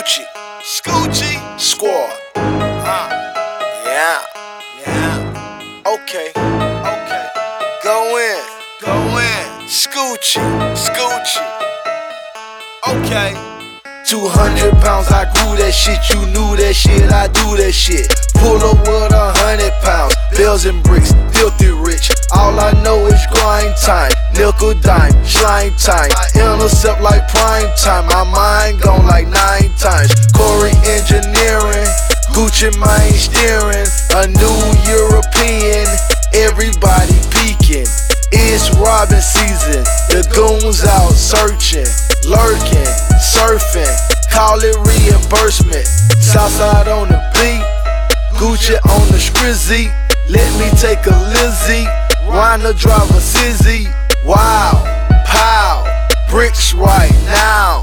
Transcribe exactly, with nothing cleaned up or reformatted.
Scoochie, Scoochie Squad. Uh, yeah, yeah. Okay, okay. Go in, go in. Scoochie, Scoochie. Okay. two hundred pounds, I grew that shit. You knew that shit, I do that shit. Pull up with a hundred pounds, bells and bricks, filthy rich. All I know is grind time, nickel dime, slime time. I intercept like prime time, my mind gone like nine times. Corey engineering, Gucci mine steering. A new European, everybody peeking. It's robbing season, the goons out searching, lurking, surfing, call it reimbursement. Southside on the beat, Gucci on the scrizzy. Let me take a Lizzie, wanna drive a Sizzy. Wow, pow, bricks right now.